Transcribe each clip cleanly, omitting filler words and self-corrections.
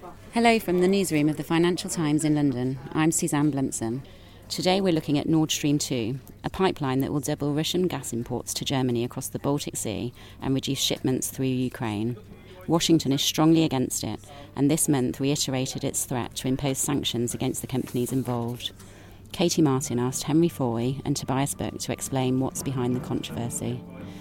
Hello from the newsroom of the Financial Times in London. I'm Suzanne Blumpson. Today we're looking at Nord Stream 2, a pipeline that will double Russian gas imports to Germany across the Baltic Sea and reduce shipments through Ukraine. Washington is strongly against it, and this month reiterated its threat to impose sanctions against the companies involved. Katie Martin asked Henry Foy and Tobias Book to explain what's behind the controversy.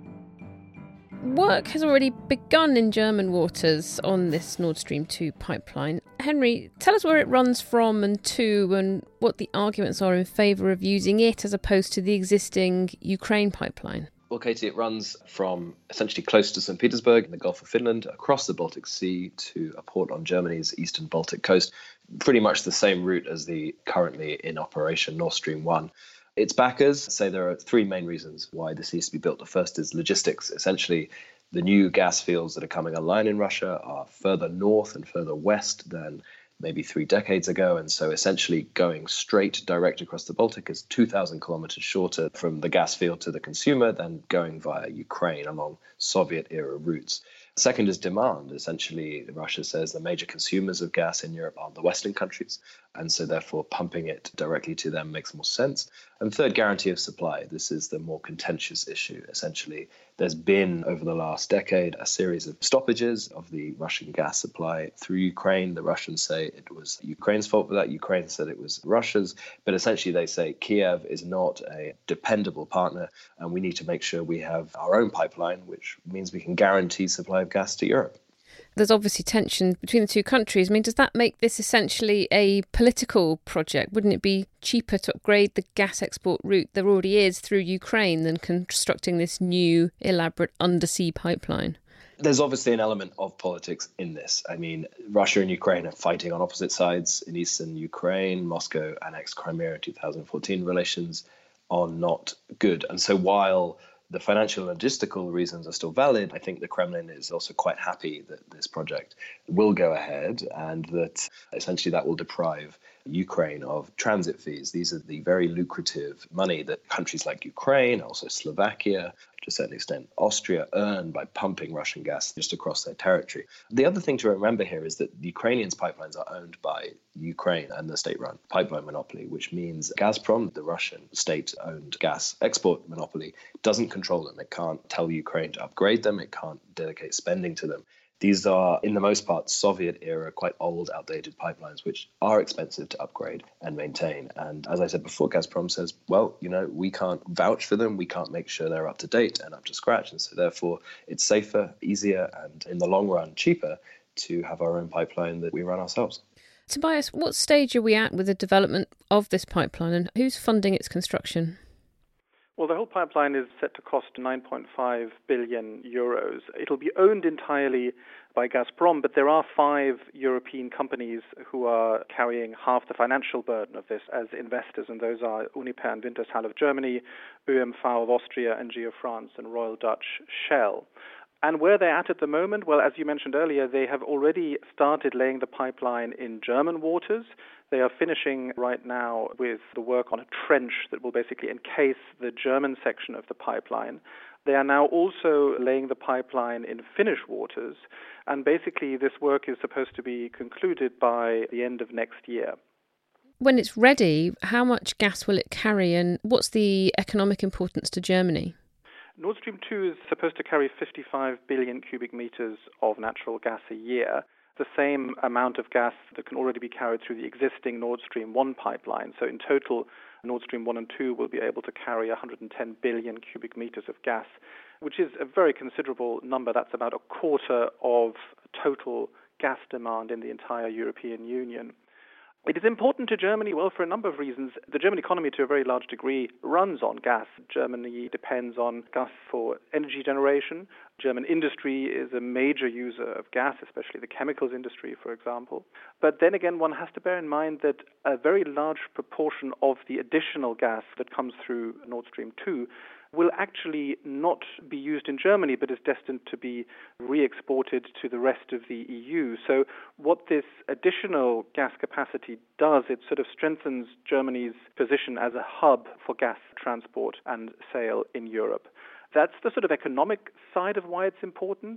Work has already begun in German waters on this Nord Stream 2 pipeline. Henry, tell us where it runs from and to, and what the arguments are in favour of using it as opposed to the existing Ukraine pipeline. Well, Katie, it runs from essentially close to St. Petersburg in the Gulf of Finland, across the Baltic Sea to a port on Germany's eastern Baltic coast, pretty much the same route as the currently in operation Nord Stream 1. Its backers say there are three main reasons why this needs to be built. The first is logistics. Essentially, the new gas fields that are coming online in Russia are further north and further west than maybe 3 decades ago. And so essentially going straight direct across the Baltic is 2,000 kilometers shorter from the gas field to the consumer than going via Ukraine along Soviet-era routes. Second is demand. Essentially, Russia says the major consumers of gas in Europe are the Western countries, and so therefore pumping it directly to them makes more sense. And third, guarantee of supply. This is the more contentious issue. Essentially, there's been, over the last decade, a series of stoppages of the Russian gas supply through Ukraine. The Russians say it was Ukraine's fault for that. Ukraine said it was Russia's. But essentially, they say Kiev is not a dependable partner, and we need to make sure we have our own pipeline, which means we can guarantee supply of gas to Europe. There's obviously tension between the two countries. I mean, does that make this essentially a political project? Wouldn't it be cheaper to upgrade the gas export route there already is through Ukraine than constructing this new elaborate undersea pipeline? There's obviously an element of politics in this. I mean, Russia and Ukraine are fighting on opposite sides in eastern Ukraine. Moscow annexed Crimea in 2014. Relations are not good. And so while the financial and logistical reasons are still valid, I think the Kremlin is also quite happy that this project will go ahead and that essentially that will deprive Ukraine of transit fees. These are the very lucrative money that countries like Ukraine, also Slovakia, to a certain extent Austria, earn by pumping Russian gas just across their territory. The other thing to remember here is that the Ukrainians' pipelines are owned by Ukraine and the state-run pipeline monopoly, which means Gazprom, the Russian state-owned gas export monopoly, doesn't control them. It can't tell Ukraine to upgrade them. It can't dedicate spending to them. These are, in the most part, Soviet-era, quite old, outdated pipelines, which are expensive to upgrade and maintain. And as I said before, Gazprom says, well, we can't vouch for them. We can't make sure they're up to date and up to scratch. And so therefore, it's safer, easier, and in the long run, cheaper to have our own pipeline that we run ourselves. Tobias, what stage are we at with the development of this pipeline and who's funding its construction? Well, the whole pipeline is set to cost 9.5 billion euros. It'll be owned entirely by Gazprom, but there are 5 European companies who are carrying half the financial burden of this as investors, and those are Uniper and Wintershall of Germany, ÖMV of Austria, ENGIE of France, and Royal Dutch Shell. And where they're at the moment, well, as you mentioned earlier, they have already started laying the pipeline in German waters. They are finishing right now with the work on a trench that will basically encase the German section of the pipeline. They are now also laying the pipeline in Finnish waters, and basically this work is supposed to be concluded by the end of next year. When it's ready, how much gas will it carry and what's the economic importance to Germany? Nord Stream 2 is supposed to carry 55 billion cubic meters of natural gas a year, the same amount of gas that can already be carried through the existing Nord Stream 1 pipeline. So in total, Nord Stream 1 and 2 will be able to carry 110 billion cubic meters of gas, which is a very considerable number. That's about a quarter of total gas demand in the entire European Union. It is important to Germany, well, for a number of reasons. The German economy, to a very large degree, runs on gas. Germany depends on gas for energy generation. German industry is a major user of gas, especially the chemicals industry, for example. But then again, one has to bear in mind that a very large proportion of the additional gas that comes through Nord Stream 2 will actually not be used in Germany, but is destined to be re-exported to the rest of the EU. So what this additional gas capacity does, it sort of strengthens Germany's position as a hub for gas transport and sale in Europe. That's the sort of economic side of why it's important.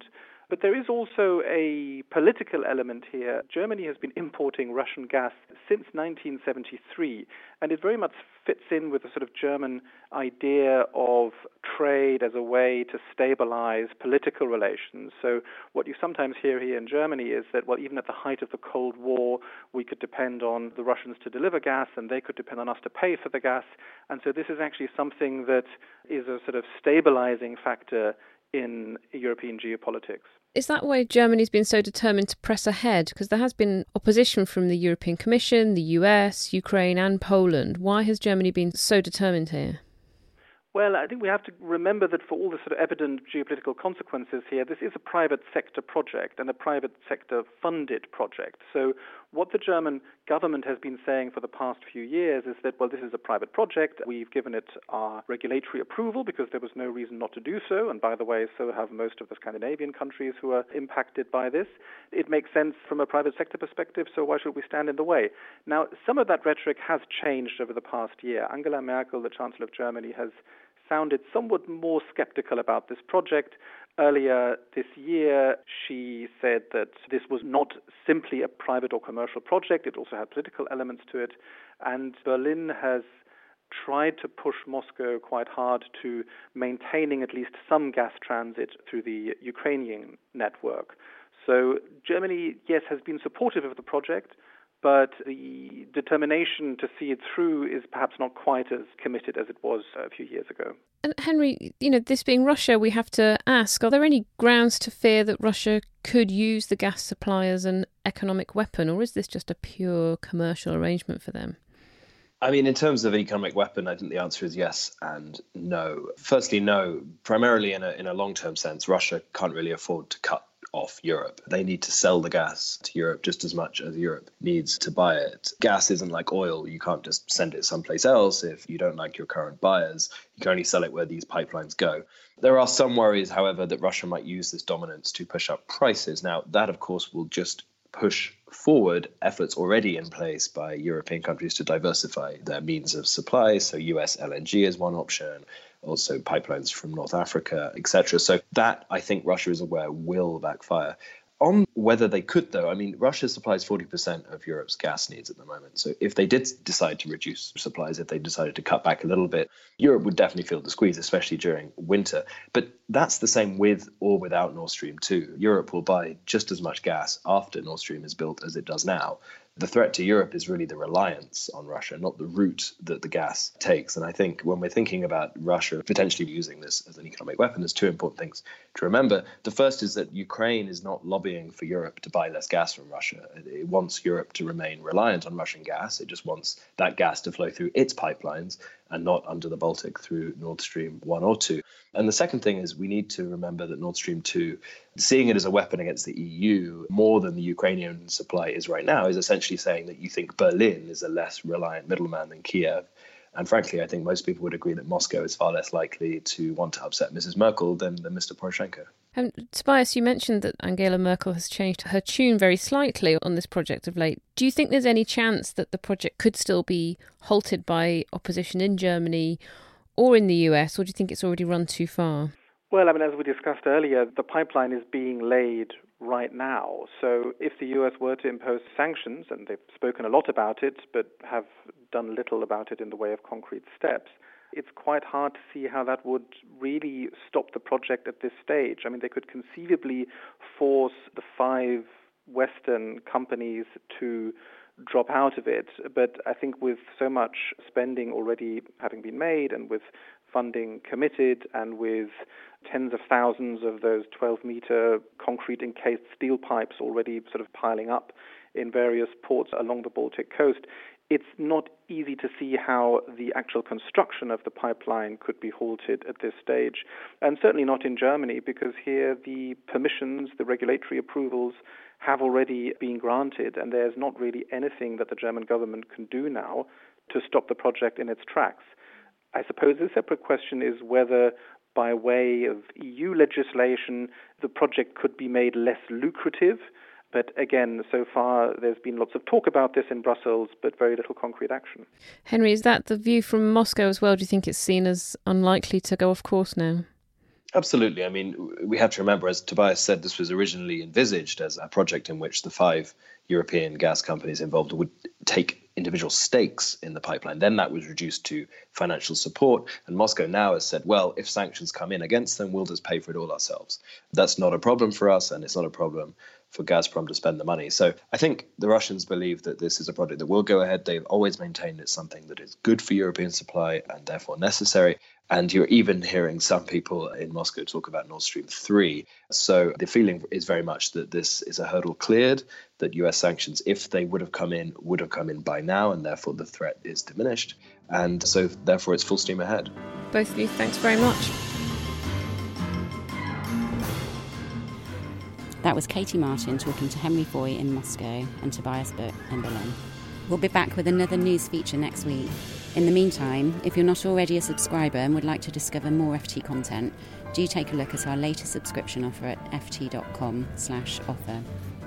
But there is also a political element here. Germany has been importing Russian gas since 1973, and it very much fits in with the sort of German idea of trade as a way to stabilize political relations. So what you sometimes hear here in Germany is that, well, even at the height of the Cold War, we could depend on the Russians to deliver gas, and they could depend on us to pay for the gas. And so this is actually something that is a sort of stabilizing factor in European geopolitics. Is that why Germany's been so determined to press ahead? Because there has been opposition from the European Commission, the US, Ukraine and Poland. Why has Germany been so determined here? Well, I think we have to remember that for all the sort of evident geopolitical consequences here, this is a private sector project and a private sector funded project. So what the German government has been saying for the past few years is that, well, this is a private project. We've given it our regulatory approval because there was no reason not to do so. And by the way, so have most of the Scandinavian countries who are impacted by this. It makes sense from a private sector perspective, so why should we stand in the way? Now, some of that rhetoric has changed over the past year. Angela Merkel, the Chancellor of Germany, has sounded somewhat more skeptical about this project. Earlier this year, she said that this was not simply a private or commercial project. It also had political elements to it. And Berlin has tried to push Moscow quite hard to maintaining at least some gas transit through the Ukrainian network. So Germany, yes, has been supportive of the project, but the determination to see it through is perhaps not quite as committed as it was a few years ago. And Henry, this being Russia, we have to ask, are there any grounds to fear that Russia could use the gas supply as an economic weapon, or is this just a pure commercial arrangement for them? I mean, in terms of economic weapon, I think the answer is yes and no. Firstly, no. Primarily in a long-term sense, Russia can't really afford to cut off Europe. They need to sell the gas to Europe just as much as Europe needs to buy it. Gas isn't like oil. You can't just send it someplace else if you don't like your current buyers. You can only sell it where these pipelines go. There are some worries, however, that Russia might use this dominance to push up prices. Now, that, of course, will just push forward efforts already in place by European countries to diversify their means of supply. So US LNG is one option, also pipelines from North Africa, etc. So that, I think Russia is aware, will backfire. On whether they could, though, I mean, Russia supplies 40% of Europe's gas needs at the moment. So if they did decide to reduce supplies, if they decided to cut back a little bit, Europe would definitely feel the squeeze, especially during winter. But that's the same with or without Nord Stream 2. Europe will buy just as much gas after Nord Stream is built as it does now. The threat to Europe is really the reliance on Russia, not the route that the gas takes. And I think when we're thinking about Russia potentially using this as an economic weapon, there's two important things to remember. The first is that Ukraine is not lobbying for Europe to buy less gas from Russia. It wants Europe to remain reliant on Russian gas. It just wants that gas to flow through its pipelines and not under the Baltic through Nord Stream 1 or 2. And the second thing is we need to remember that Nord Stream 2, seeing it as a weapon against the EU more than the Ukrainian supply is right now, is essentially saying that you think Berlin is a less reliant middleman than Kiev. And frankly, I think most people would agree that Moscow is far less likely to want to upset Mrs. Merkel than Mr. Poroshenko. Tobias, you mentioned that Angela Merkel has changed her tune very slightly on this project of late. Do you think there's any chance that the project could still be halted by opposition in Germany or in the US, or do you think it's already run too far? Well, I mean, as we discussed earlier, the pipeline is being laid right now. So if the US were to impose sanctions, and they've spoken a lot about it, but have done little about it in the way of concrete steps, it's quite hard to see how that would really stop the project at this stage. I mean, they could conceivably force the 5 Western companies to drop out of it. But I think with so much spending already having been made and with funding committed and with tens of thousands of those 12-meter concrete encased steel pipes already sort of piling up in various ports along the Baltic coast, it's not easy to see how the actual construction of the pipeline could be halted at this stage, and certainly not in Germany, because here the permissions, the regulatory approvals have already been granted, and there's not really anything that the German government can do now to stop the project in its tracks. I suppose a separate question is whether by way of EU legislation the project could be made less lucrative. But again, so far there's been lots of talk about this in Brussels, but very little concrete action. Henry, is that the view from Moscow as well? Do you think it's seen as unlikely to go off course now? Absolutely. I mean, we have to remember, as Tobias said, this was originally envisaged as a project in which the 5 European gas companies involved would take individual stakes in the pipeline. Then that was reduced to financial support. And Moscow now has said, well, if sanctions come in against them, we'll just pay for it all ourselves. That's not a problem for us, and it's not a problem for Gazprom to spend the money. So I think the Russians believe that this is a project that will go ahead. They've always maintained it's something that is good for European supply and therefore necessary. And you're even hearing some people in Moscow talk about Nord Stream 3. So the feeling is very much that this is a hurdle cleared, that US sanctions, if they would have come in by now, and therefore the threat is diminished. And so therefore it's full steam ahead. Both of you, thanks very much. That was Katie Martin talking to Henry Foy in Moscow and Tobias Buch in Berlin. We'll be back with another news feature next week. In the meantime, if you're not already a subscriber and would like to discover more FT content, do take a look at our latest subscription offer at ft.com/offer.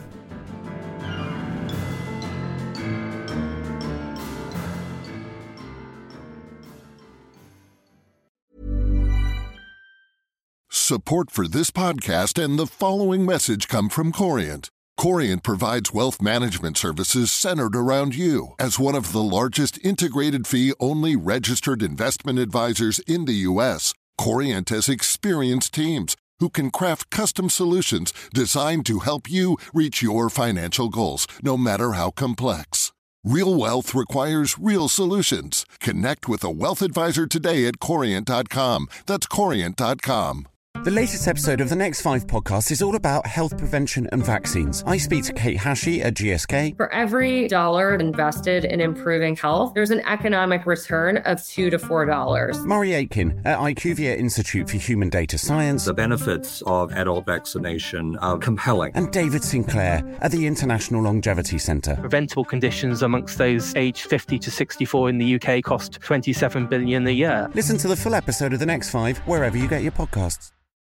Support for this podcast and the following message come from Corient. Corient provides wealth management services centered around you. As one of the largest integrated fee-only registered investment advisors in the U.S., Corient has experienced teams who can craft custom solutions designed to help you reach your financial goals, no matter how complex. Real wealth requires real solutions. Connect with a wealth advisor today at Corient.com. That's Corient.com. The latest episode of the Next 5 podcast is all about health prevention and vaccines. I speak to Kate Hashi at GSK. For every dollar invested in improving health, there's an economic return of $2 to $4. Murray Aitken at IQVIA Institute for Human Data Science. The benefits of adult vaccination are compelling. And David Sinclair at the International Longevity Centre. Preventable conditions amongst those aged 50 to 64 in the UK cost $27 billion a year. Listen to the full episode of the Next 5 wherever you get your podcasts.